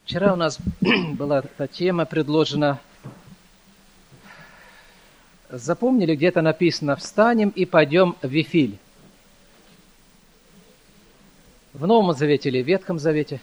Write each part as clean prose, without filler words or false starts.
Вчера у нас была эта тема предложена. Запомнили, где-то написано «Встанем и пойдем в Вифиль». В Новом Завете или в Ветхом Завете?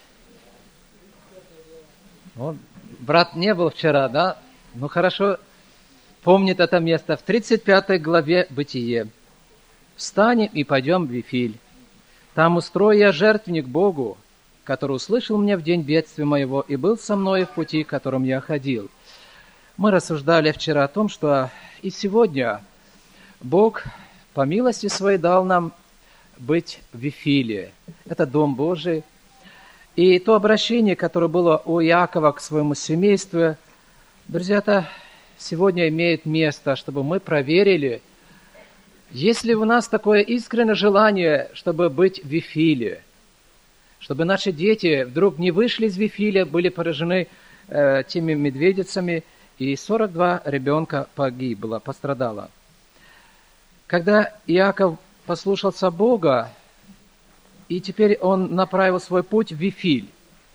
Вот, брат не был вчера, да? Ну хорошо, помнит это место. В 35 главе Бытие. «Встанем и пойдем в Вифиль. Там устрою я жертвенник Богу, который услышал меня в день бедствия моего и был со мной в пути, которым я ходил». Мы рассуждали вчера о том, что и сегодня Бог по милости своей дал нам быть в Вифиле. Это Дом Божий. И то обращение, которое было у Иакова к своему семейству, друзья, это сегодня имеет место, чтобы мы проверили, есть ли у нас такое искреннее желание, чтобы быть в Вифиле, чтобы наши дети вдруг не вышли из Вифиля, были поражены теми медведицами, и 42 ребенка погибло, пострадало. Когда Иаков послушался Бога, и теперь он направил свой путь в Вифиль.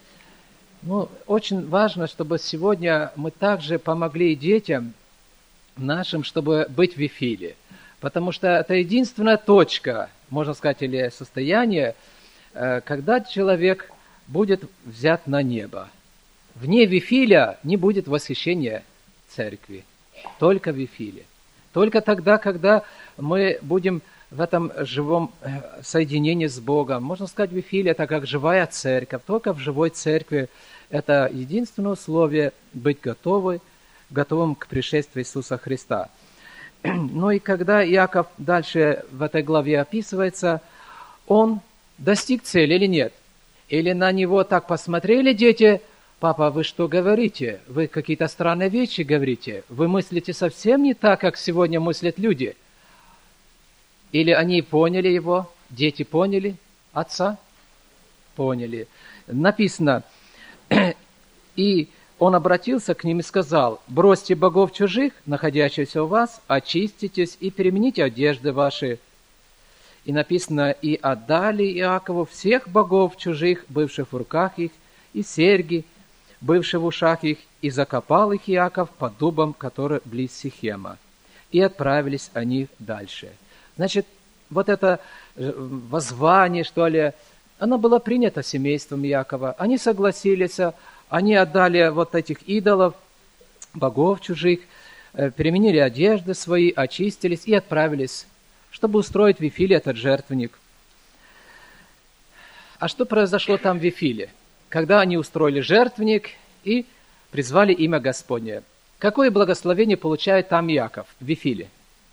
Очень важно, чтобы сегодня мы также помогли детям нашим, чтобы быть в Вифиле. Потому что это единственная точка, можно сказать, или состояние, когда человек будет взят на небо. Вне Вифиля не будет восхищения церкви, только в Вифиле. Только тогда, когда мы будем в этом живом соединении с Богом. Можно сказать, Вифиль – это как живая церковь. Только в живой церкви это единственное условие быть готовым к пришествию Иисуса Христа. Ну и когда Иаков дальше в этой главе описывается, он достиг цели или нет? Или на него так посмотрели дети: «Папа, вы что говорите? Вы какие-то странные вещи говорите. Вы мыслите совсем не так, как сегодня мыслят люди». Или они поняли его, дети поняли отца? Поняли. Написано: «И он обратился к ним и сказал: бросьте богов чужих, находящихся у вас, очиститесь и перемените одежды ваши». И написано: «И отдали Иакову всех богов чужих, бывших в руках их, и серьги, бывшие в ушах их, и закопал их Иаков под дубом, который близ Сихема. И отправились они дальше». Значит, вот это воззвание, что ли, оно было принято семейством Иакова. Они согласились, они отдали вот этих идолов, богов чужих, переменили одежды свои, очистились и отправились, чтобы устроить в Вифиле этот жертвенник. А что произошло там в Вифиле? Когда они устроили жертвенник и призвали имя Господне. Какое благословение получает там Иаков в Вифиле?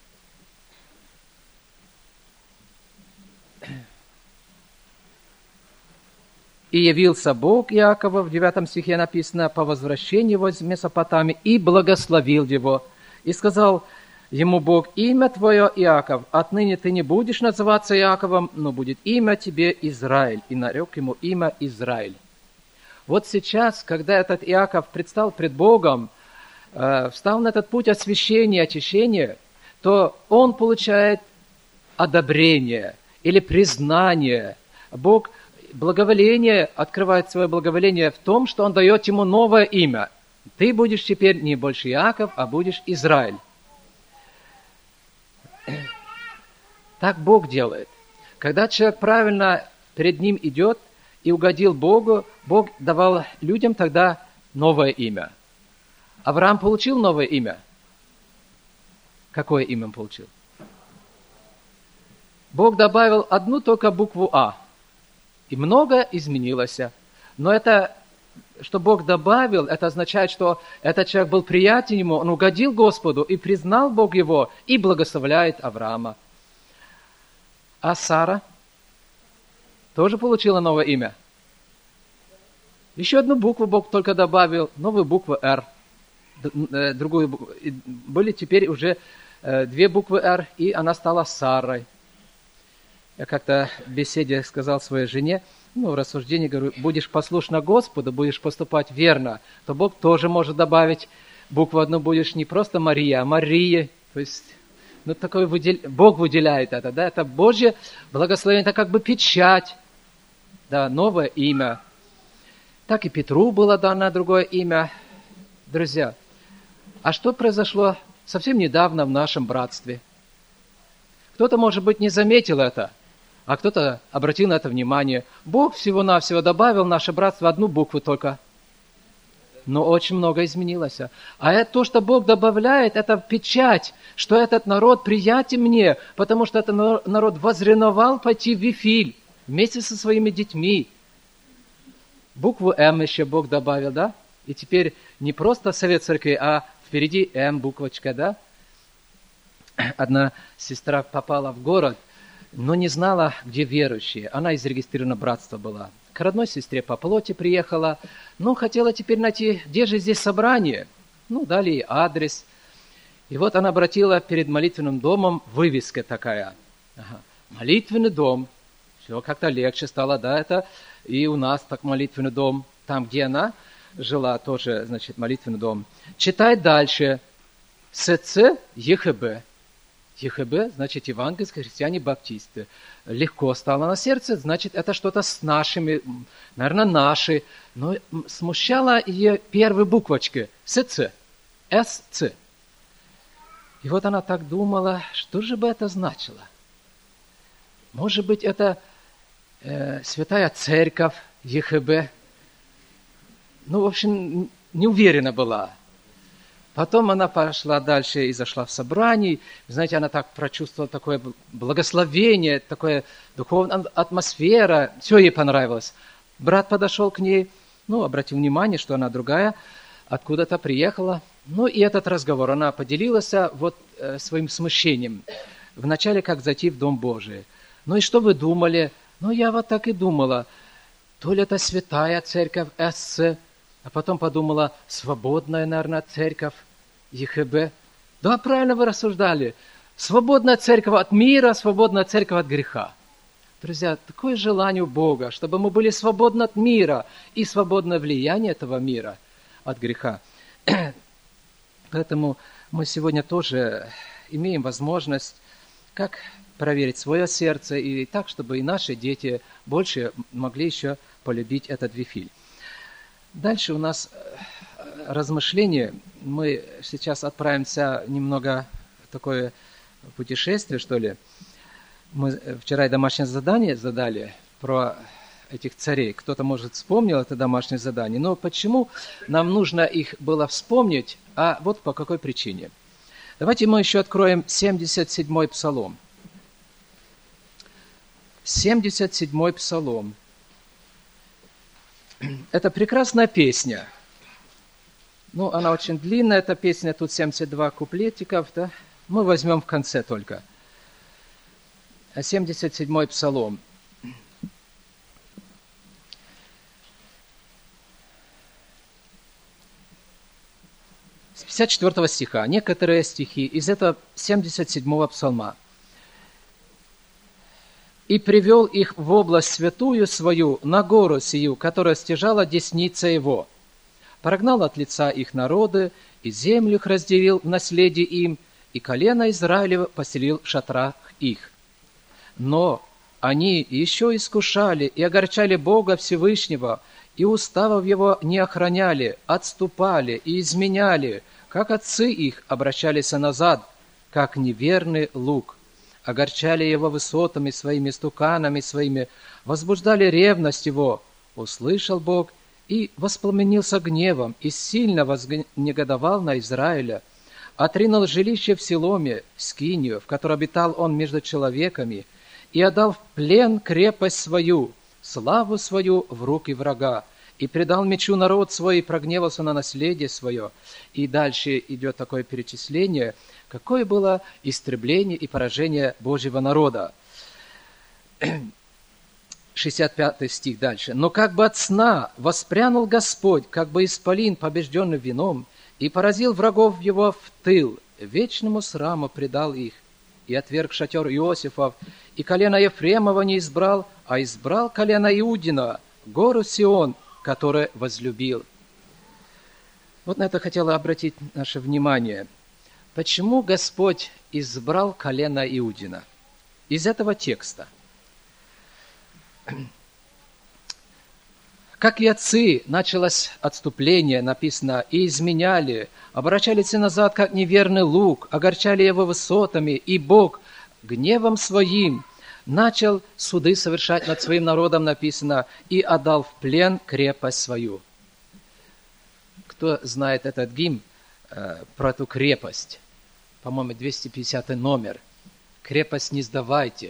«И явился Бог Иакова», в 9 стихе написано, «по возвращении его из Месопотамии, и благословил его. И сказал ему Бог: имя твое Иаков, отныне ты не будешь называться Иаковом, но будет имя тебе Израиль». И нарек ему имя Израиль. Вот сейчас, когда этот Иаков предстал пред Богом, встал на этот путь освящения, очищения, то он получает одобрение или признание. Бог благоволение, открывает свое благоволение в том, что он дает ему новое имя. Ты будешь теперь не больше Иаков, а будешь Израиль. Так Бог делает. Когда человек правильно перед ним идет и угодил Богу, Бог давал людям тогда новое имя. Авраам получил новое имя. Какое имя он получил? Бог добавил одну только букву «А». И многое изменилось. Но это, что Бог добавил, это означает, что этот человек был приятен ему, он угодил Господу, и признал Бог его, и благословляет Авраама. А Сара тоже получила новое имя. Еще одну букву Бог только добавил, новую букву «Р». Другую букву. Были теперь уже 2 буквы «Р», и она стала Сарой. Я как-то в беседе сказал своей жене, в рассуждении говорю: будешь послушна Господу, будешь поступать верно, то Бог тоже может добавить букву одну, будешь не просто Мария, а Мария. То есть, такой Бог выделяет это, да, это Божье благословение, это как бы печать, да, новое имя. Так и Петру было дано другое имя. Друзья, а что произошло совсем недавно в нашем братстве? Кто-то, может быть, не заметил это, а кто-то обратил на это внимание. Бог всего-навсего добавил в наше братство одну букву только. Но очень много изменилось. А это то, что Бог добавляет, это печать, что этот народ приятен мне, потому что этот народ возревновал пойти в Вифиль вместе со своими детьми. Букву М еще Бог добавил, да? И теперь не просто совет церкви, а впереди М буквочка, да? Одна сестра попала в город, но не знала, где верующие. Она из зарегистрированного братства была. К родной сестре по плоти приехала, но хотела теперь найти, где же здесь собрание. Дали ей адрес. И вот она обратила перед молитвенным домом вывеска такая. Молитвенный дом. Все как-то легче стало, да, это и у нас так молитвенный дом. Там, где она жила, тоже, значит, молитвенный дом. Читай дальше. СЦ ЕХБ. ЕХБ, значит, евангельские христиане-баптисты. Легко стало на сердце, значит, это что-то с нашими, наверное, наши. Но смущала ее первые буквочки. СЦ. СЦ. И вот она так думала, что же бы это значило? Может быть, это Святая Церковь ЕХБ. В общем, не уверена была. Потом она пошла дальше и зашла в собрание. Знаете, она так прочувствовала такое благословение, такая духовная атмосфера. Все ей понравилось. Брат подошел к ней, обратил внимание, что она другая, откуда-то приехала. И этот разговор, она поделилась своим смущением. Вначале, как зайти в Дом Божий. И что вы думали? Я вот так и думала. То ли это Святая Церковь СЦ, а потом подумала, свободная, наверное, церковь ЕХБ. Да, правильно вы рассуждали. Свободная церковь от мира, свободная церковь от греха. Друзья, такое желание у Бога, чтобы мы были свободны от мира и свободное влияние этого мира от греха. Поэтому мы сегодня тоже имеем возможность, как проверить свое сердце, и так, чтобы и наши дети больше могли еще полюбить этот Вифиль. Дальше у нас размышление. Мы сейчас отправимся немного в такое путешествие, что ли. Мы вчера и домашнее задание задали про этих царей. Кто-то, может, вспомнил это домашнее задание. Но почему нам нужно их было вспомнить? А вот по какой причине. Давайте мы еще откроем 77-й псалом. 77-й псалом. Это прекрасная песня. Она очень длинная, эта песня, тут 72 куплетиков, да? Мы возьмем в конце только. 77-й псалом. С 54 стиха. Некоторые стихи из этого 77-го псалма. «И привел их в область святую свою, на гору сию, которая стяжала десница его. Прогнал от лица их народы, и землю их разделил в наследие им, и колено Израилева поселил в шатрах их. Но они еще искушали и огорчали Бога Всевышнего, и уставов его не охраняли, отступали и изменяли, как отцы их обращались назад, как неверный лук. Огорчали его высотами своими, стуканами своими, возбуждали ревность его. Услышал Бог и воспламенился гневом, и сильно вознегодовал на Израиля. Отринул жилище в Силоме, скинию, в которой обитал он между человеками, и отдал в плен крепость свою, славу свою в руки врага, и предал мечу народ свой, и прогневался на наследие свое». И дальше идет такое перечисление, какое было истребление и поражение Божьего народа. 65 стих дальше. «Но как бы от сна воспрянул Господь, как бы исполин, побежденный вином, и поразил врагов его в тыл, вечному сраму предал их, и отверг шатер Иосифов, и колено Ефремова не избрал, а избрал колено Иудина, гору Сион, которое возлюбил». Вот на это хотела обратить наше внимание. Почему Господь избрал колено Иудина? Из этого текста. Как и отцы, началось отступление, написано, и изменяли, обращались назад, как неверный лук, огорчали его высотами, и Бог гневом своим начал суды совершать над своим народом, написано, и отдал в плен крепость свою. Кто знает этот гимн про эту крепость? По-моему, 250 номер. «Крепость не сдавайте».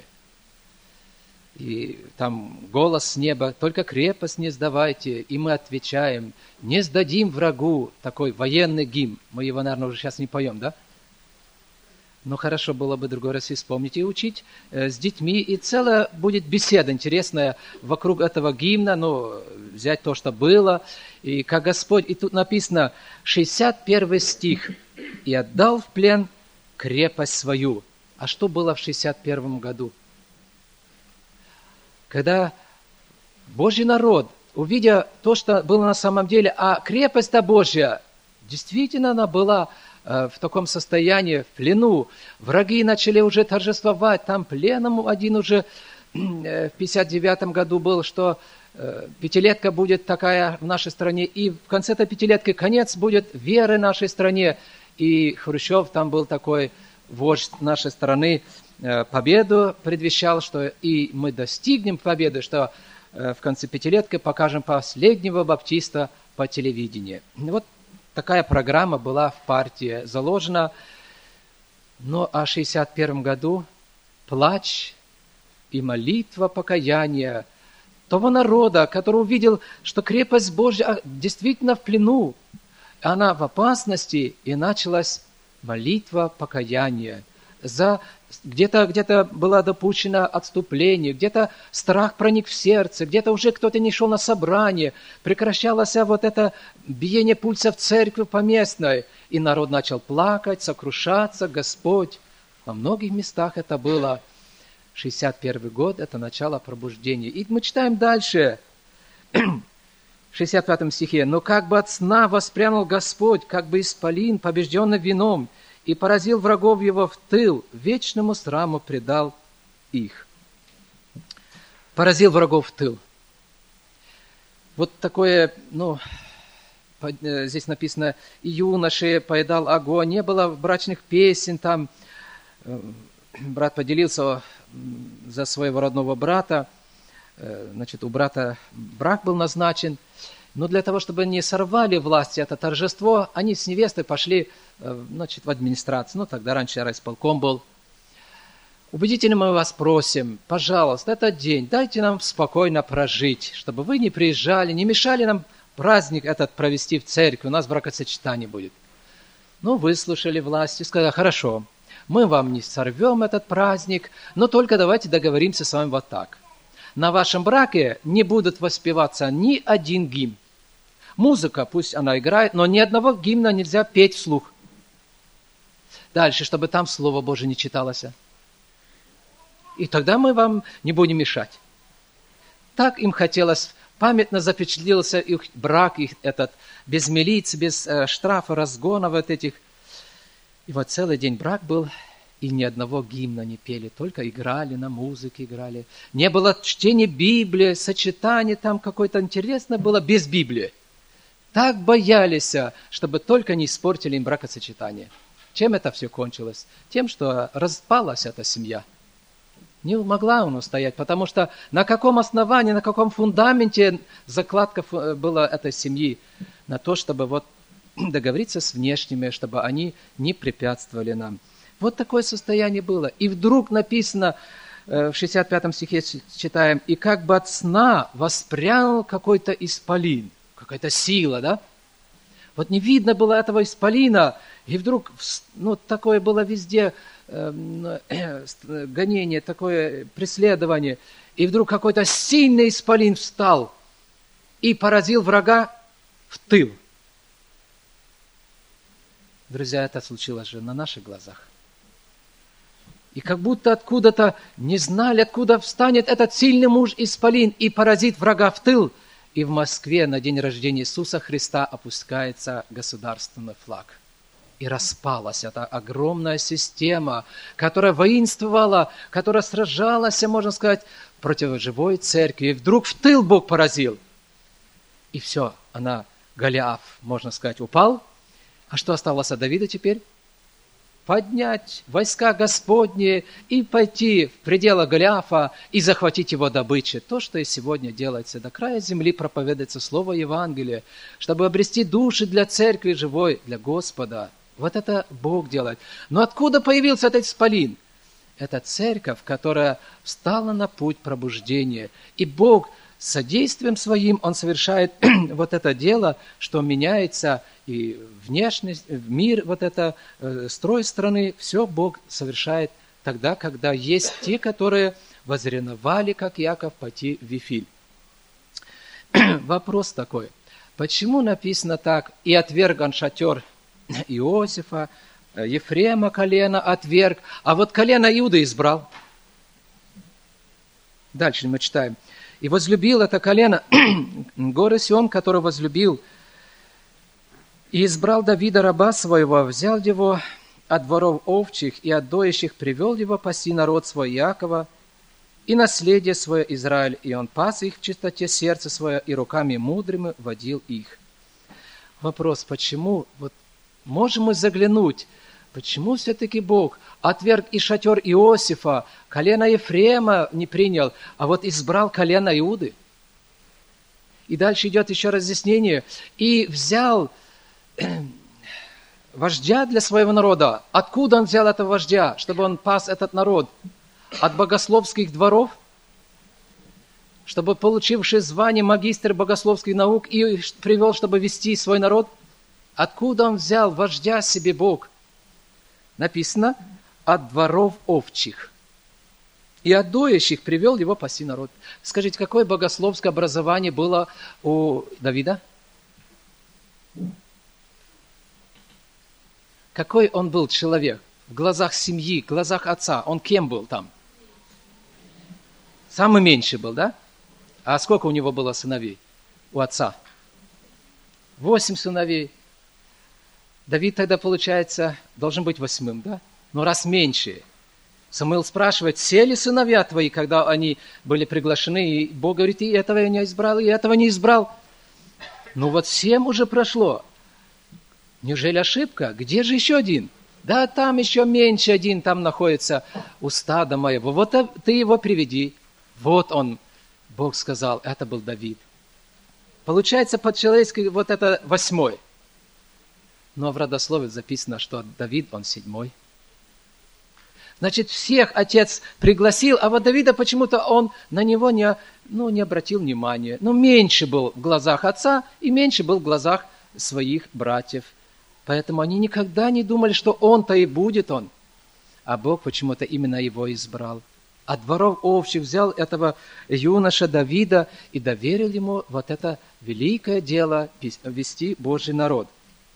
И там голос с неба, только крепость не сдавайте. И мы отвечаем, не сдадим врагу. Такой военный гимн. Мы его, наверное, уже сейчас не поем, да? Но хорошо было бы другой раз и вспомнить и учить с детьми. И целая будет беседа интересная вокруг этого гимна. Ну, взять то, что было. И как Господь, и тут написано 61 стих. «И отдал в плен крепость свою». А что было в 61 году? Когда Божий народ, увидя то, что было на самом деле, а крепость-то Божья, действительно она была в таком состоянии, в плену. Враги начали уже торжествовать, там пленом один уже в 59 году был, что пятилетка будет такая в нашей стране, и в конце этой пятилетки конец будет веры нашей стране. И Хрущев там был такой вождь нашей страны, победу предвещал, что и мы достигнем победы, что в конце пятилетки покажем последнего баптиста по телевидению. Вот такая программа была в партии заложена. Но о 61 году плач и молитва покаяния того народа, который увидел, что крепость Божья действительно в плену, она в опасности, и началась молитва покаяния. Где-то было допущено отступление, где-то страх проник в сердце, где-то уже кто-то не шел на собрание, прекращалось вот это биение пульса в церкви поместной, и народ начал плакать, сокрушаться, Господь. Во многих местах это было. 61 год – это начало пробуждения. И мы читаем дальше, в 65 стихе. «Но как бы от сна воспрянул Господь, как бы исполин, побежденный вином, и поразил врагов его в тыл, вечному сраму предал их». Поразил врагов в тыл. Вот такое, здесь написано, «И юноши поедал огонь». Не было брачных песен, там брат поделился за своего родного брата. Значит, у брата брак был назначен. Но для того, чтобы не сорвали власти это торжество, они с невестой пошли, в администрацию. Тогда раньше райисполком был. Убедительно мы вас просим, пожалуйста, этот день дайте нам спокойно прожить, чтобы вы не приезжали, не мешали нам праздник этот провести в церкви, у нас бракосочетание будет. Выслушали власти, сказали, хорошо, мы вам не сорвем этот праздник, но только давайте договоримся с вами вот так. На вашем браке не будут воспеваться ни один гимн. Музыка, пусть она играет, но ни одного гимна нельзя петь вслух. Дальше, чтобы там Слово Божие не читалось. И тогда мы вам не будем мешать. Так им хотелось, памятно запечатлелся их брак, их этот, без милиц, без штрафа, разгонов вот этих. И вот целый день брак был, и ни одного гимна не пели, только играли, на музыке играли. Не было чтения Библии, сочетания там какое-то интересное было без Библии. Так боялись, чтобы только не испортили им бракосочетание. Чем это все кончилось? Тем, что распалась эта семья. Не могла он устоять, потому что на каком основании, на каком фундаменте закладка была этой семьи? На то, чтобы договориться с внешними, чтобы они не препятствовали нам. Вот такое состояние было. И вдруг написано, в 65 стихе читаем, «И как бы от сна воспрянул какой-то исполин». Какая-то сила, да? Вот не видно было этого исполина, и вдруг, такое было везде гонение, такое преследование, и вдруг какой-то сильный исполин встал и поразил врага в тыл. Друзья, это случилось же на наших глазах. И как будто откуда-то не знали, откуда встанет этот сильный муж исполин и поразит врага в тыл. И в Москве на день рождения Иисуса Христа опускается государственный флаг. И распалась эта огромная система, которая воинствовала, которая сражалась, можно сказать, против живой церкви. И вдруг в тыл Бог поразил. И все, Голиаф, можно сказать, упал. А что осталось от Давида теперь? Поднять войска Господни и пойти в пределы Голиафа и захватить его добычу. То, что и сегодня делается. До края земли проповедуется слово Евангелия, чтобы обрести души для церкви живой, для Господа. Вот это Бог делает. Но откуда появился этот исполин? Это церковь, которая встала на путь пробуждения. И Бог содействием своим, Он совершает вот это дело, что меняется и внешность, мир, вот это, строй страны, все Бог совершает тогда, когда есть те, которые возревновали, как Яков, пойти в Вифиль. Вопрос такой, почему написано так, и отверг он шатер Иосифа, Ефрема колено отверг, а вот колено Иуды избрал? Дальше мы читаем. И возлюбил это колено горы Сион, который возлюбил, и избрал Давида раба своего, взял его от дворов овчих и от доящих, привел его паси народ свой Иакова и наследие свое Израиль, и он пас их в чистоте сердца свое, и руками мудрыми водил их. Вопрос, почему, вот можем мы заглянуть, почему все-таки Бог отверг и шатер Иосифа, колено Ефрема не принял, а вот избрал колено Иуды? И дальше идет еще разъяснение. И взял вождя для своего народа. Откуда он взял этого вождя, чтобы он пас этот народ? От богословских дворов? Чтобы, получивший звание магистр богословских наук, и привел, чтобы вести свой народ? Откуда он взял вождя себе Бог? Написано, от дворов овчих. И от доящих привел его паси народ. Скажите, какое богословское образование было у Давида? Какой он был человек в глазах семьи, в глазах отца? Он кем был там? Самый меньший был, да? А сколько у него было сыновей? У отца? 8 сыновей. Давид тогда, получается, должен быть 8, да? Но раз меньше. Самуил спрашивает, все ли сыновья твои, когда они были приглашены? И Бог говорит, и этого я не избрал, и этого не избрал. Ну вот 7 уже прошло. Неужели ошибка? Где же еще один? Да, там еще меньше один там находится у стада моего. Вот ты его приведи. Вот он, Бог сказал, это был Давид. Получается, по-человечески вот это 8. Но в родословии записано, что Давид, он 7. Значит, всех отец пригласил, а вот Давида почему-то он на него не обратил внимания. Меньше был в глазах отца и меньше был в глазах своих братьев. Поэтому они никогда не думали, что он-то и будет он. А Бог почему-то именно его избрал. От дворов овчих взял этого юноша Давида и доверил ему вот это великое дело вести Божий народ.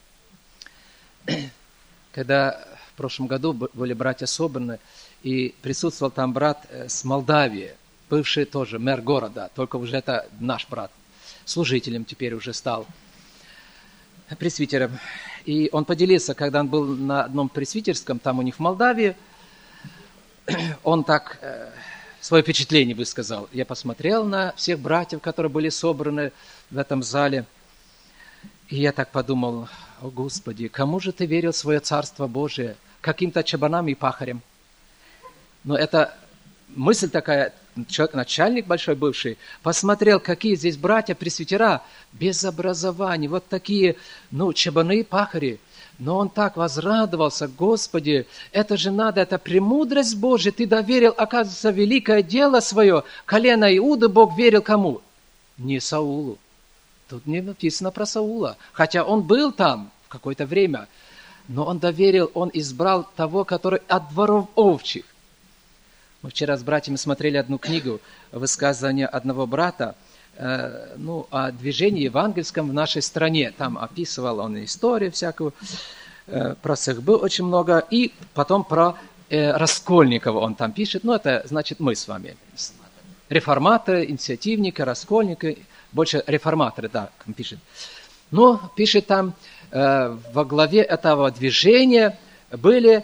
Когда в прошлом году были братья собраны, и присутствовал там брат с Молдавии, бывший тоже мэр города, только уже это наш брат, служителем теперь уже стал, пресвитером. И он поделился, когда он был на одном пресвитерском, там у них в Молдавии, он так свое впечатление высказал. Я посмотрел на всех братьев, которые были собраны в этом зале, и я так подумал, о Господи, кому же ты верил в свое Царство Божие? Каким-то чабанам и пахарям? Но это мысль такая, человек, начальник большой бывший, посмотрел, какие здесь братья-пресвитера, без образования, вот такие, чабаны и пахари. Но он так возрадовался, Господи, это же надо, это премудрость Божия, ты доверил, оказывается, великое дело свое, колено Иуды Бог верил кому? Не Саулу. Тут не написано про Саула, хотя он был там в какое-то время, но он доверил, он избрал того, который от дворов овчих. Мы вчера с братьями смотрели одну книгу, высказывание одного брата, о движении евангельском в нашей стране. Там описывал он историю всякую, про Сахбы очень много, и потом про Раскольникова он там пишет. Это значит мы с вами. Реформаторы, инициативники, раскольники, больше реформаторы, да, он пишет. Но пишет там, во главе этого движения были,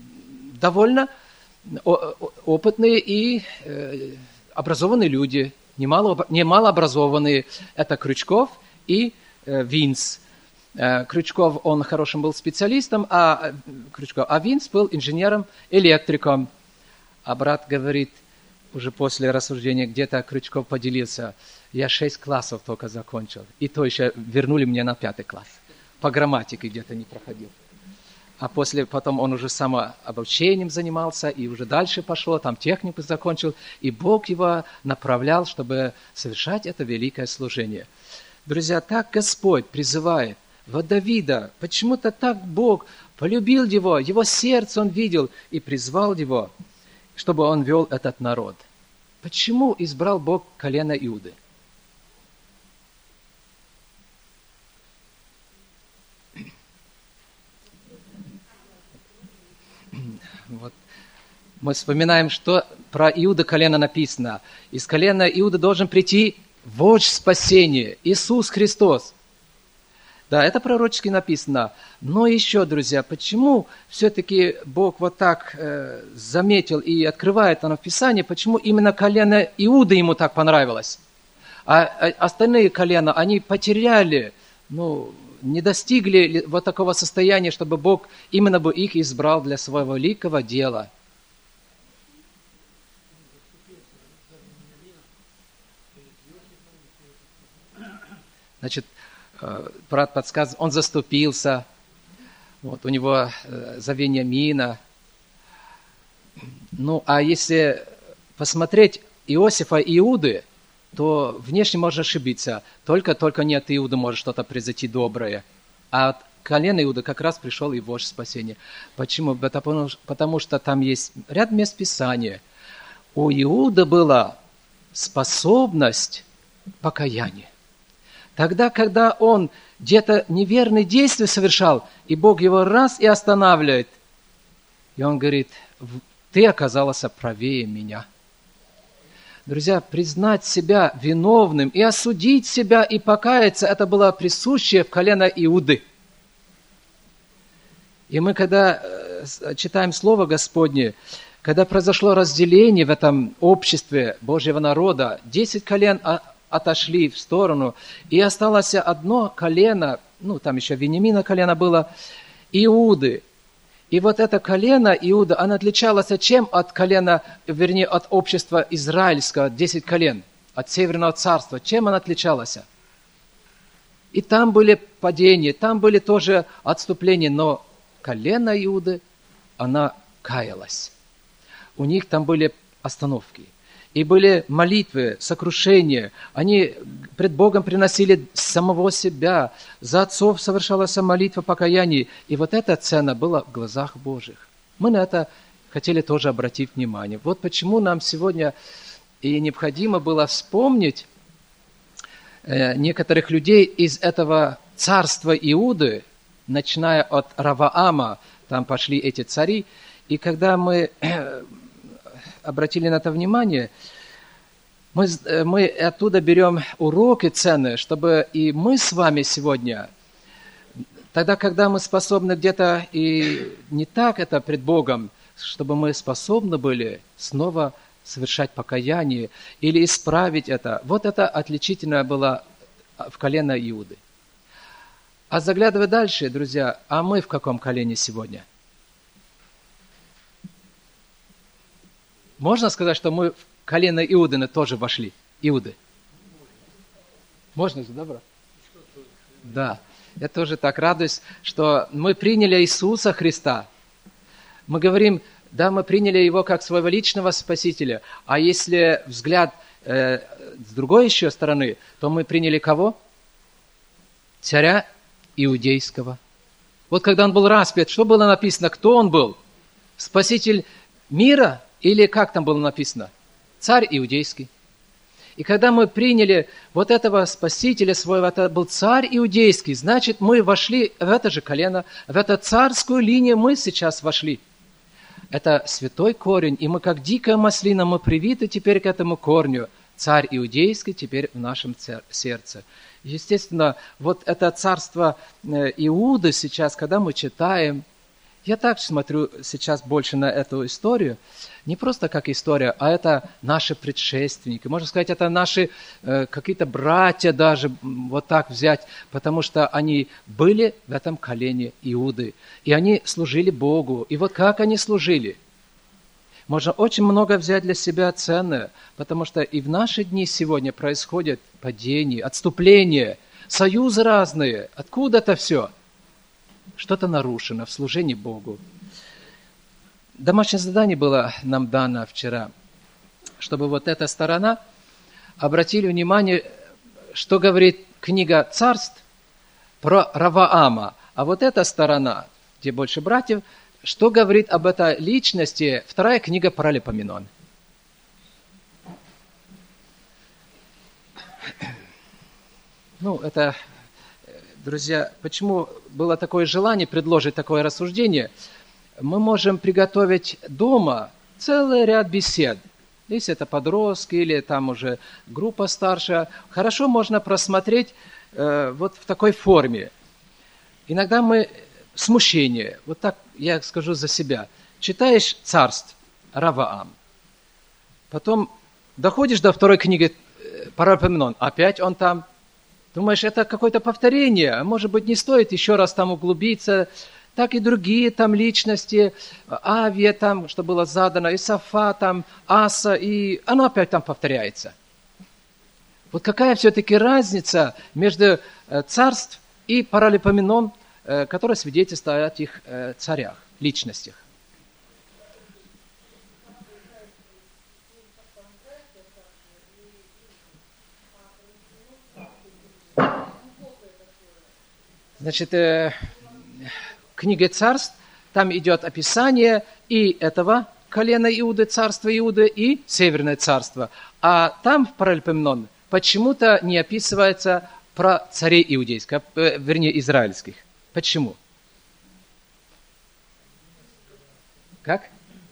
довольно опытные и образованные люди, немалообразованные. Это Крючков и Винц. Крючков, он хорошим был специалистом, а Винц был инженером-электриком. А брат говорит, уже после рассуждения, где-то Крючков поделился, я 6 классов только закончил, и то еще вернули мне на 5 класс. По грамматике где-то не проходил. А потом он уже самообучением занимался, и уже дальше пошло, там технику закончил, и Бог его направлял, чтобы совершать это великое служение. Друзья, так Господь призывает вот Давида, почему-то так Бог полюбил его сердце он видел и призвал его, чтобы он вел этот народ. Почему избрал Бог колено Иуды? Вот. Мы вспоминаем, что про Иуда колено написано. Из колена Иуды должен прийти вождь спасения, Иисус Христос. Да, это пророчески написано. Но еще, друзья, почему все-таки Бог вот так заметил и открывает оно в Писании, почему именно колено Иуды ему так понравилось? А остальные колена, они потеряли, не достигли вот такого состояния, чтобы Бог именно бы их избрал для своего великого дела. Значит, брат подсказывает, он заступился, вот, у него за Вениамина. А если посмотреть Иосифа и Иуды, то внешне можно ошибиться. Только не от Иуды может что-то произойти доброе. А от колена Иуды как раз пришел и вождь спасения. Почему? Потому что там есть ряд мест Писания. У Иуды была способность покаяния. Тогда, когда он где-то неверные действия совершал, и Бог его раз и останавливает, и он говорит, ты оказалась правее меня. Друзья, признать себя виновным и осудить себя и покаяться, это было присуще в колено Иуды. И мы, когда читаем Слово Господне, когда произошло разделение в этом обществе Божьего народа, 10 колен отошли в сторону, и осталось одно колено, там еще Вениамина колено было, Иуды. И вот это колено Иуда, оно отличалось чем от колена, от общества израильского, 10 колен, от Северного царства? Чем оно отличалось? И там были падения, там были тоже отступления, но колено Иуды, она каялась. У них там были остановки. И были молитвы, сокрушения. Они пред Богом приносили самого себя. За отцов совершалась молитва покаяния. И вот эта цена была в глазах Божьих. Мы на это хотели тоже обратить внимание. Вот почему нам сегодня и необходимо было вспомнить некоторых людей из этого царства Иуды, начиная от Раваама, там пошли эти цари. И когда мы обратили на это внимание, мы оттуда берем уроки ценные, чтобы и мы с вами сегодня, тогда, когда мы способны где-то и не так это пред Богом, чтобы мы способны были снова совершать покаяние или исправить это. Вот это отличительное было в колено Иуды. А заглядывая дальше, друзья, а мы в каком колене сегодня? Можно сказать, что мы в колено Иудины тоже вошли? Иуды. Можно же, да, брат? Да. Я тоже так радуюсь, что мы приняли Иисуса Христа. Мы говорим, да, мы приняли Его как своего личного Спасителя. А если взгляд с другой еще стороны, то мы приняли кого? Царя Иудейского. Вот когда Он был распят, что было написано? Кто Он был? Спаситель мира? Или как там было написано? Царь Иудейский. И когда мы приняли вот этого Спасителя своего, это был царь Иудейский, значит, мы вошли в это же колено, в эту царскую линию мы сейчас вошли. Это святой корень, и мы как дикая маслина, мы привиты теперь к этому корню. Царь Иудейский теперь в нашем сердце. Естественно, вот это царство Иуды сейчас, когда мы читаем, Я так смотрю сейчас больше на эту историю, не просто как история, а это наши предшественники. Можно сказать, это наши какие-то братья даже, вот так взять, потому что они были в этом колене Иуды, и они служили Богу. И вот как они служили? Можно очень много взять для себя ценное, потому что и в наши дни сегодня происходит падение, отступление, союзы разные. Откуда это все? Что-то нарушено в служении Богу. Домашнее задание было нам дано вчера, чтобы вот эта сторона обратили внимание, что говорит книга Царств про Раваама, а вот эта сторона, где больше братьев, что говорит об этой личности, вторая книга Паралипоменон. Это, друзья, почему было такое желание предложить такое рассуждение? Мы можем приготовить дома целый ряд бесед. Если это подростки или там уже группа старшая, хорошо можно просмотреть вот в такой форме. Иногда мы смущение, вот так я скажу за себя. Читаешь Царств, Раваам, потом доходишь до второй книги Паралипоменон, опять он там. Думаешь, это какое-то повторение, а может быть не стоит еще раз там углубиться. Так и другие там личности, Авия там, что было задано, Исафа там, Аса, и оно опять там повторяется. Вот какая все-таки разница между Царств и Паралипоменон, которая свидетельствует о этих царях, личностях? Значит, в книге Царств там идет описание и этого колена Иуды, царства Иуды, и Северное царство. А там в Паралипоменон почему-то не описывается про царей иудейских, вернее, израильских. Почему? Как?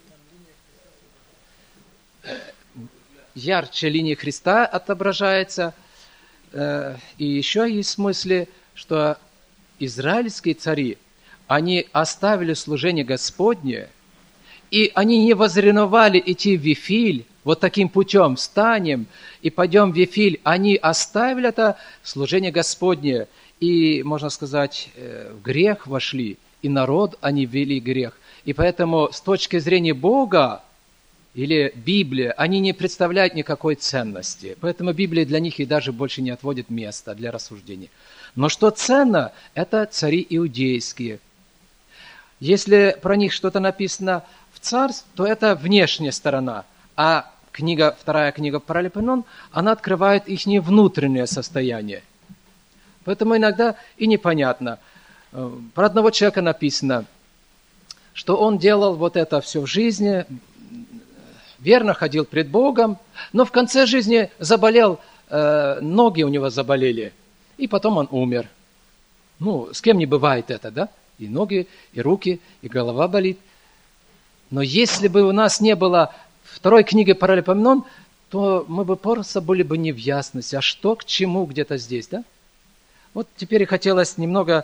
Ярче линия Христа отображается. И еще есть в смысле, что израильские цари, они оставили служение Господне, и они не возревновали идти в Вифиль, вот таким путем встанем и пойдем в Вифиль. Они оставили это служение Господне, и, можно сказать, в грех вошли, и народ они ввели грех. И поэтому с точки зрения Бога или Библии, они не представляют никакой ценности. Поэтому Библия для них и даже больше не отводит места для рассуждения. Но что ценно, это цари иудейские. Если про них что-то написано в Царств, то это внешняя сторона, а вторая книга Паралипоменон, она открывает их внутреннее состояние. Поэтому иногда и непонятно. Про одного человека написано, что он делал вот это все в жизни, верно ходил пред Богом, но в конце жизни заболел, ноги у него заболели, и потом он умер. С кем не бывает это, да? И ноги, и руки, и голова болит. Но если бы у нас не было второй книги Паралипоменон, то мы бы просто были бы не в ясности, а что к чему где-то здесь, да? Вот теперь и хотелось немного,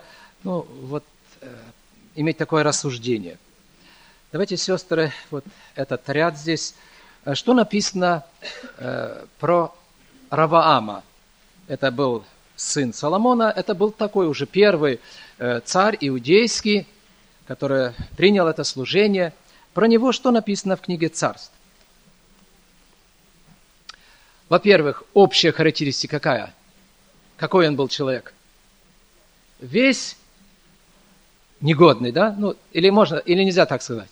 иметь такое рассуждение. Давайте, сестры, вот этот ряд здесь. Что написано про Раваама? Это был сын Соломона, это был такой уже первый царь иудейский, который принял это служение. Про него что написано в книге Царств? Во-первых, общая характеристика какая? Какой он был человек? Весь негодный, да? Или нельзя так сказать?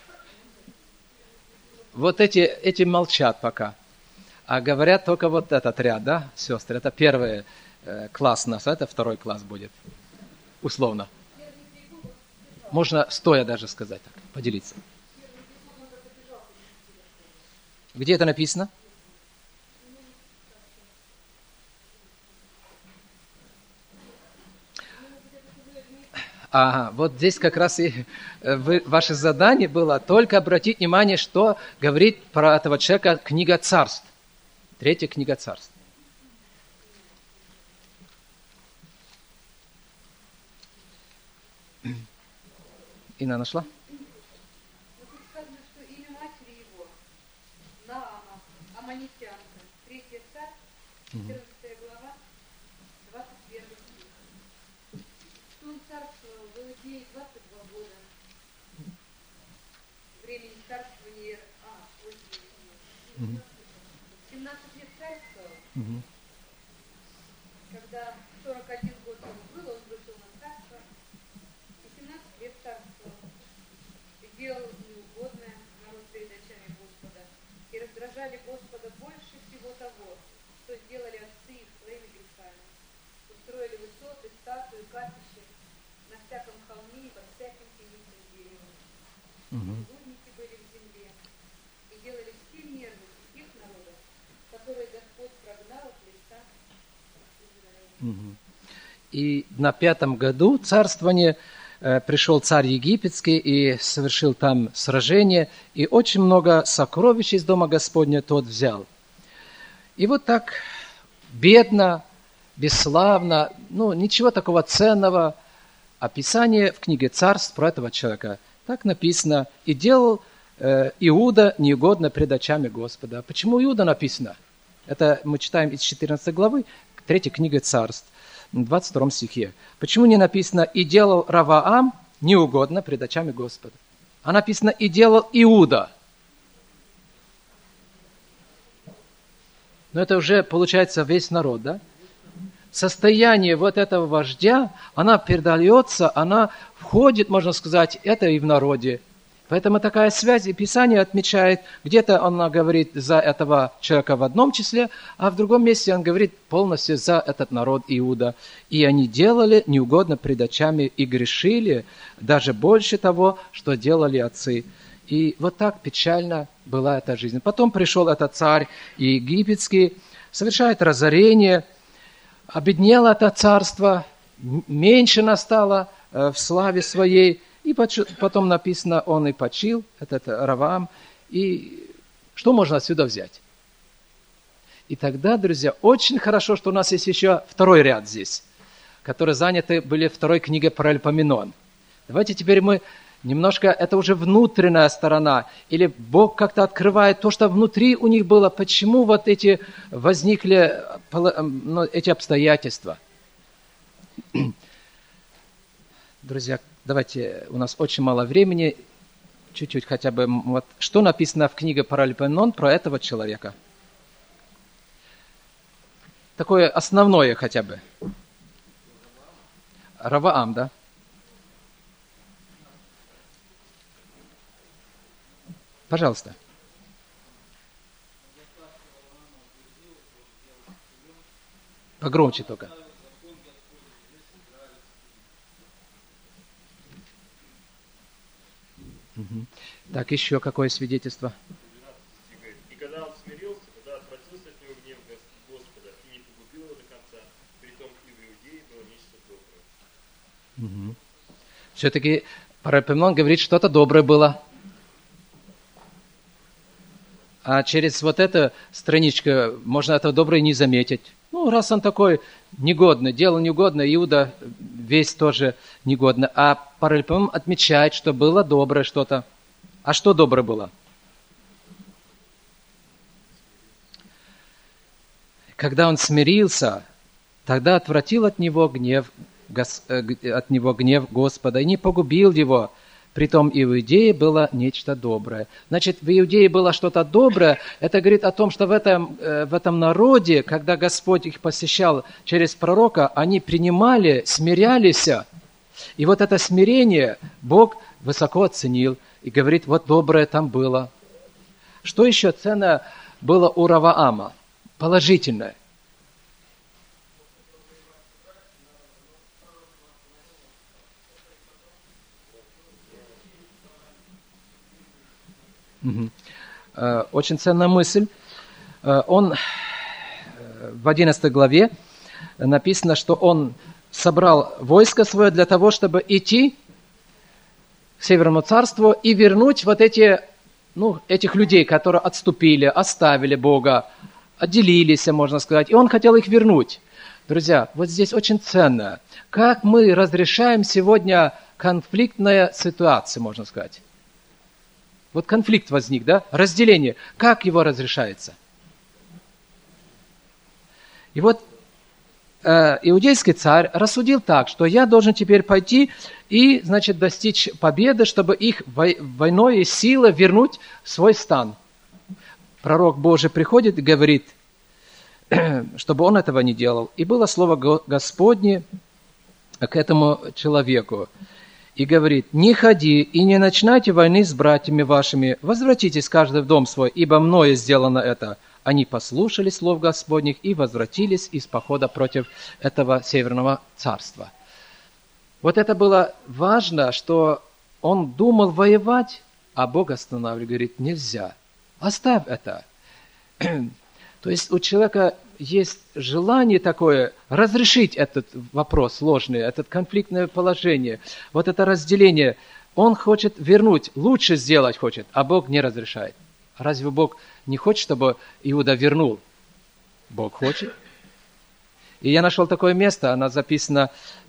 Вот эти молчат пока. А говорят только вот этот ряд, да, сестры? Это первый класс у нас, а это второй класс будет. Условно. Можно стоя даже сказать так, поделиться. Где это написано? Ага, вот здесь как раз и ваше задание было только обратить внимание, что говорит про этого человека книга Царств. 3 книга Царств. Инна нашла? Но тут сказано, что имя матери его Наама, аммонитянка, 3 царь, 14 глава, 21 стих. Что он царствовал в Иудее 22 года. Времени царствования... Мгм. 17 лет царствовал. Мгм. Когда 41 год ему было, он вышел на царство. И 17 лет царствовал. И делал неугодное народ перед очами Господа. И раздражали Господа больше всего того, что сделали отцы их своими грехами. Устроили высоты, статуи, капища на всяком холме и под всяким тенистым деревом. Мгм. Блудники были в земле и делали все мерзости тех народов, которые Господь прогнал от лица Израиля. Мгм. И на 5-м году царствования пришел царь египетский и совершил там сражение, и очень много сокровищ из дома Господня тот взял. И вот так бедно, бесславно, ничего такого ценного, описание в книге Царств про этого человека. Так написано, и делал Иуда неугодно пред очами Господа. Почему Иуда написано? Это мы читаем из 14 главы, 3 книги Царств, 22 стихе. Почему не написано «и делал Раваам неугодно пред очами Господа», а написано «и делал Иуда». Но это уже получается весь народ, да? Состояние вот этого вождя, она передается, она входит, можно сказать, это и в народе. Поэтому такая связь, и Писание отмечает, где-то она говорит за этого человека в одном числе, а в другом месте он говорит полностью за этот народ Иуда. И они делали неугодно пред очами и грешили, даже больше того, что делали отцы. И вот так печально была эта жизнь. Потом пришел этот царь египетский, совершает разорение, обеднело это царство, меньше настало в славе своей, и потом написано, он и почил, этот Раваам. И что можно отсюда взять? И тогда, друзья, очень хорошо, что у нас есть еще второй ряд здесь, которые заняты были второй книгой Паральпоменон. Давайте теперь мы немножко, это уже внутренняя сторона, или Бог как-то открывает то, что внутри у них было, почему вот эти возникли эти обстоятельства. Друзья, давайте, у нас очень мало времени, чуть-чуть хотя бы, вот, что написано в книге Паральпоменон про этого человека. Такое основное хотя бы. Раваам, да? Пожалуйста. Погромче только. Угу. Так, еще какое свидетельство? И когда он смирился, тогда отвратился от него гнев Господа и не погубил его до конца. Притом и в Иудее было нечто доброе. Угу. Все-таки Паральпоменон говорит, что-то доброе было. А через вот эту страничку можно это доброе не заметить. Раз он такой негодный, дело негодное, Иуда весь тоже негодный. А Паральпоменон отмечает, что было доброе что-то. А что доброе было? Когда он смирился, тогда отвратил от него гнев Господа и не погубил его. Притом и в Иудее было нечто доброе. Значит, в Иудее было что-то доброе. Это говорит о том, что в этом народе, когда Господь их посещал через пророка, они принимали, смирялись. И вот это смирение Бог высоко оценил. И говорит, вот доброе там было. Что еще ценное было у Раваама? Положительное. Очень ценная мысль. Он в 11 главе написано, что он собрал войско свое для того, чтобы идти к Северному царству и вернуть вот этих людей, которые отступили, оставили Бога, отделились, можно сказать. И он хотел их вернуть. Друзья, вот здесь очень ценно, как мы разрешаем сегодня конфликтная ситуация, можно сказать. Вот конфликт возник, да? Разделение. Как его разрешается? И вот иудейский царь рассудил так, что я должен теперь пойти и, значит, достичь победы, чтобы их войной и силой вернуть в свой стан. Пророк Божий приходит и говорит, чтобы он этого не делал. И было слово Господне к этому человеку. И говорит, не ходи и не начинайте войны с братьями вашими, возвратитесь каждый в дом свой, ибо мною сделано это. Они послушали слов Господних и возвратились из похода против этого северного царства. Вот это было важно, что он думал воевать, а Бог останавливает, говорит, нельзя, оставь это. То есть у человека есть желание такое разрешить этот вопрос сложный, это конфликтное положение, вот это разделение. Он хочет вернуть, лучше сделать хочет, а Бог не разрешает. Разве Бог не хочет, чтобы Иуда вернул? Бог хочет. И я нашел такое место, оно записано,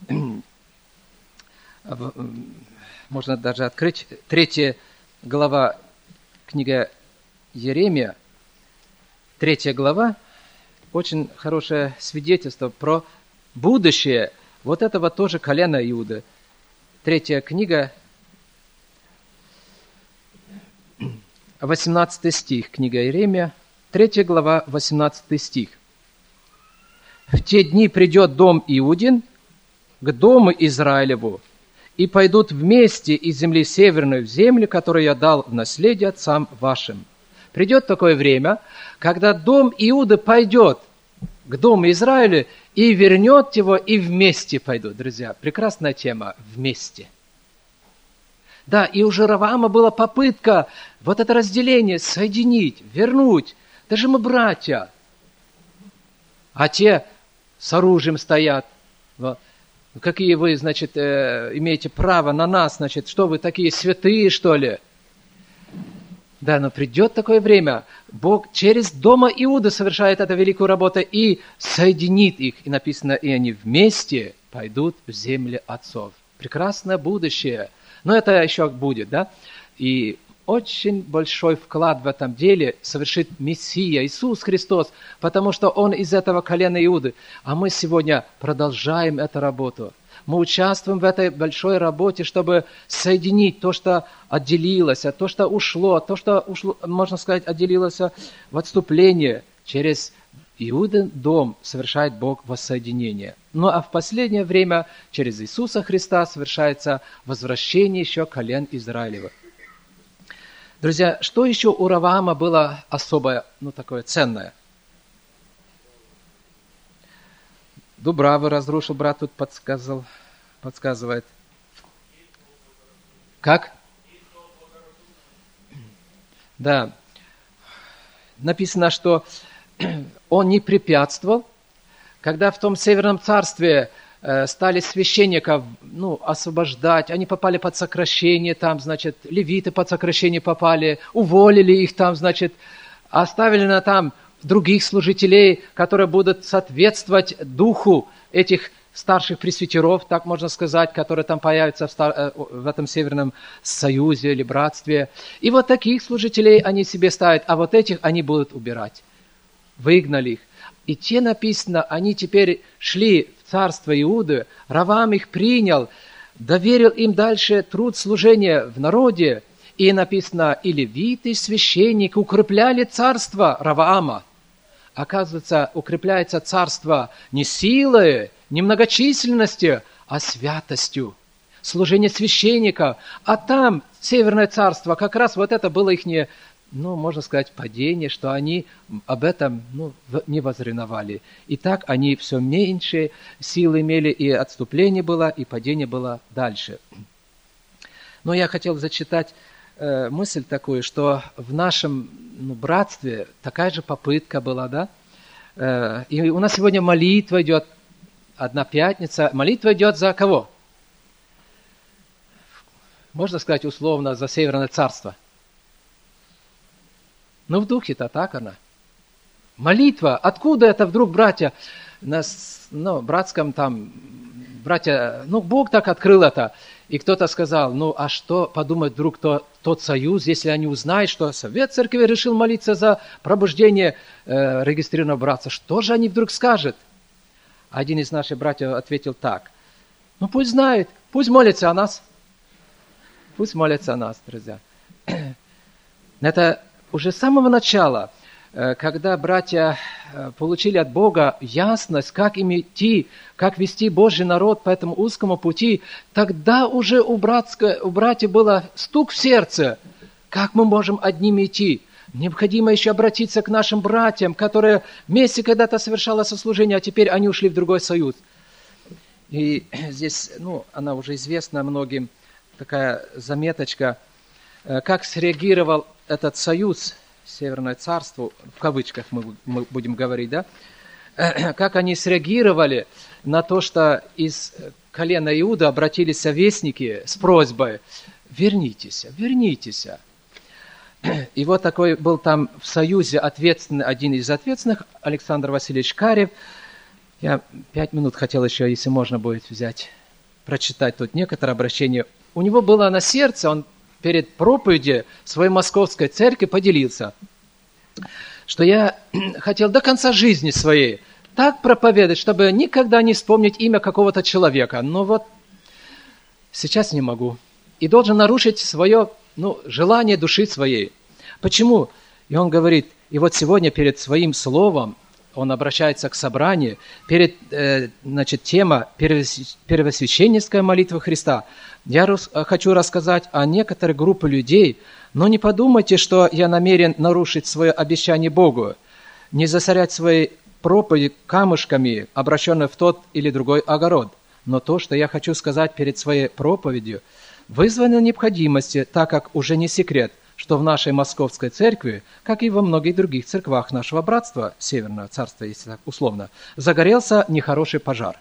можно даже открыть, 3 глава книга Иеремия, 3 глава, очень хорошее свидетельство про будущее вот этого тоже колена Иуды. 3 книга, 18 стих, книга Иеремия, 3 глава, 18 стих. «В те дни придет дом Иудин к дому Израилеву, и пойдут вместе из земли северной в землю, которую я дал в наследие отцам вашим». Придет такое время, когда дом Иуды пойдет к дому Израиля и вернет его, и вместе пойдут. Друзья, прекрасная тема – вместе. Да, и у Ровоама была попытка вот это разделение соединить, вернуть. Даже мы братья. А те с оружием стоят. Какие вы, значит, имеете право на нас, значит, что вы такие святые, что ли? Да, но придет такое время, Бог через дома Иуды совершает эту великую работу и соединит их. И написано, и они вместе пойдут в земли отцов. Прекрасное будущее. Но это еще будет, да? И очень большой вклад в этом деле совершит Мессия, Иисус Христос, потому что Он из этого колена Иуды. А мы сегодня продолжаем эту работу. Мы участвуем в этой большой работе, чтобы соединить то, что отделилось, то, что ушло, можно сказать, отделилось в отступлении. Через Иудин дом совершает Бог воссоединение. Ну а в последнее время через Иисуса Христа совершается возвращение еще колен Израилевых. Друзья, что еще у Ровоама было особое, такое ценное? Дубраву разрушил, брат тут подсказывает. Как? Да. Написано, что он не препятствовал, когда в том Северном Царстве стали священников освобождать, они попали под сокращение, там, значит, левиты под сокращение попали, уволили их там, значит, оставили там других служителей, которые будут соответствовать духу этих старших пресвитеров, так можно сказать, которые там появятся в этом Северном Союзе или Братстве. И вот таких служителей они себе ставят, а вот этих они будут убирать. Выгнали их. И те, написано, они теперь шли в царство Иуды, Ровоам их принял, доверил им дальше труд служения в народе, и написано, и левиты, и священники укрепляли царство Ровоама. Оказывается, укрепляется царство не силой, не многочисленностью, а святостью. Служение священников. А там, Северное царство, как раз вот это было их, можно сказать, падение, что они об этом не возревновали. И так они все меньше силы имели, и отступление было, и падение было дальше. Но я хотел зачитать мысль такую, что в нашем братстве такая же попытка была, да? И у нас сегодня молитва идет, одна пятница. Молитва идет за кого? Можно сказать условно, за Северное Царство. В духе-то так она. Молитва. Откуда это вдруг, братья? братском там, братья, Бог так открыл это. И кто-то сказал, а что подумает вдруг тот союз, если они узнают, что Совет Церкви решил молиться за пробуждение регистрированного братства, что же они вдруг скажут? Один из наших братьев ответил так, пусть знают, пусть молятся о нас. Пусть молятся о нас, друзья. Это уже с самого начала, когда братья получили от Бога ясность, как им идти, как вести Божий народ по этому узкому пути, тогда уже у братьев было стук в сердце, как мы можем одними идти. Необходимо еще обратиться к нашим братьям, которые вместе когда-то совершало сослужение, а теперь они ушли в другой союз. И здесь, она уже известна многим, такая заметочка, как среагировал этот союз, Северное царство, в кавычках мы будем говорить, да? Как они среагировали на то, что из колена Иуда обратились вестники с просьбой «Вернитесь, вернитесь». И вот такой был там в союзе один из ответственных, Александр Васильевич Карев. Я 5 минут хотел еще, если можно будет взять, прочитать тут некоторые обращения. У него было на сердце, он перед проповедью своей московской церкви поделился, что я хотел до конца жизни своей так проповедовать, чтобы никогда не вспомнить имя какого-то человека. Но вот сейчас не могу. И должен нарушить свое желание души своей. Почему? И он говорит, и вот сегодня перед своим словом, он обращается к собранию, тема первосвященническая молитва Христа. Я хочу рассказать о некоторой группе людей, но не подумайте, что я намерен нарушить свое обещание Богу, не засорять свои проповеди камушками, обращенные в тот или другой огород. Но то, что я хочу сказать перед своей проповедью, вызвано необходимостью, так как уже не секрет, что в нашей московской церкви, как и во многих других церквах нашего братства, Северного царства, если так условно, загорелся нехороший пожар.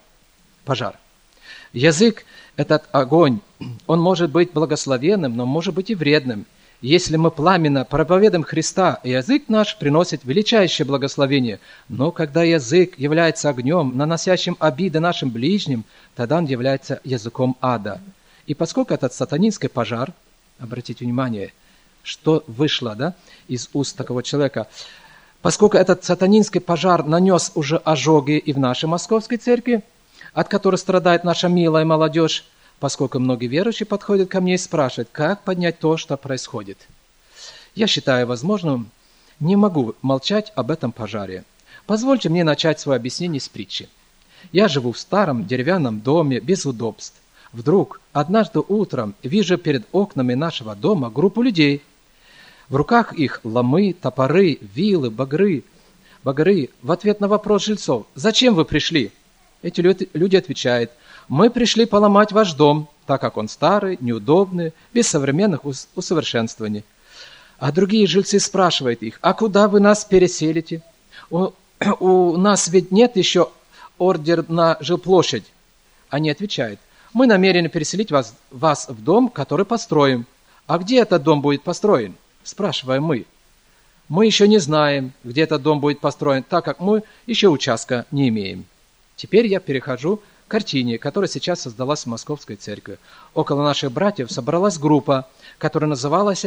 Язык, этот огонь, он может быть благословенным, но может быть и вредным. Если мы пламенно проповедуем Христа, язык наш приносит величайшее благословение. Но когда язык является огнем, наносящим обиды нашим ближним, тогда он является языком ада. И поскольку этот сатанинский пожар, обратите внимание, что вышло из уст такого человека, поскольку этот сатанинский пожар нанес уже ожоги и в нашей московской церкви, от которой страдает наша милая молодежь, поскольку многие верующие подходят ко мне и спрашивают, как поднять то, что происходит. Я считаю возможным, не могу молчать об этом пожаре. Позвольте мне начать свое объяснение с притчи. Я живу в старом деревянном доме без удобств. Вдруг, однажды утром, вижу перед окнами нашего дома группу людей. В руках их ломы, топоры, вилы, багры. В ответ на вопрос жильцов: «Зачем вы пришли?» Эти люди отвечают: «Мы пришли поломать ваш дом, так как он старый, неудобный, без современных усовершенствований». А другие жильцы спрашивают их: «А куда вы нас переселите? У нас ведь нет еще ордер на жилплощадь». Они отвечают: «Мы намерены переселить вас в дом, который построим». «А где этот дом будет построен?» Спрашиваем мы. «Мы еще не знаем, где этот дом будет построен, так как мы еще участка не имеем». Теперь я перехожу к картине, которая сейчас создалась в Московской церкви. Около наших братьев собралась группа, которая назвалась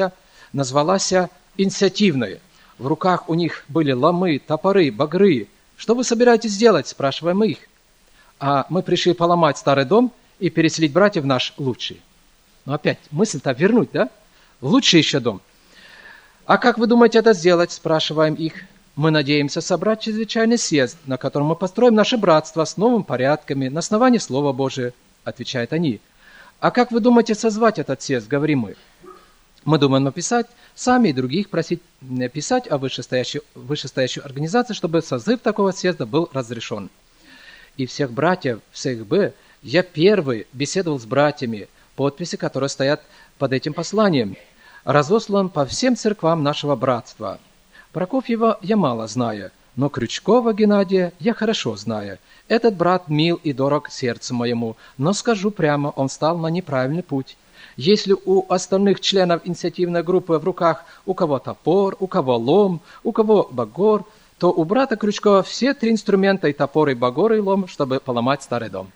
инициативной. В руках у них были ломы, топоры, багры. «Что вы собираетесь делать?» – спрашиваем их. «А мы пришли поломать старый дом и переселить братьев в наш лучший». Но опять мысль-то вернуть, да? В лучший еще дом. «А как вы думаете это сделать?» – спрашиваем их. «Мы надеемся собрать чрезвычайный съезд, на котором мы построим наше братство с новыми порядками, на основании Слова Божия», – отвечают они. «А как вы думаете созвать этот съезд?» – говорим мы. Мы думаем написать сами и других просить писать о вышестоящей организации, чтобы созыв такого съезда был разрешен. И всех братьев, всех бы, я первый беседовал с братьями, подписи, которые стоят под этим посланием, разослан по всем церквам нашего братства. Прокофьева я мало знаю, но Крючкова Геннадия я хорошо знаю. Этот брат мил и дорог сердцу моему, но скажу прямо, он стал на неправильный путь. Если у остальных членов инициативной группы в руках у кого топор, у кого лом, у кого багор, то у брата Крючкова все 3 инструмента, и топор, и багор, и лом, чтобы поломать старый дом.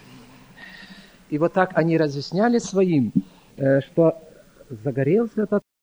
И вот так они разъясняли своим, что загорелся этот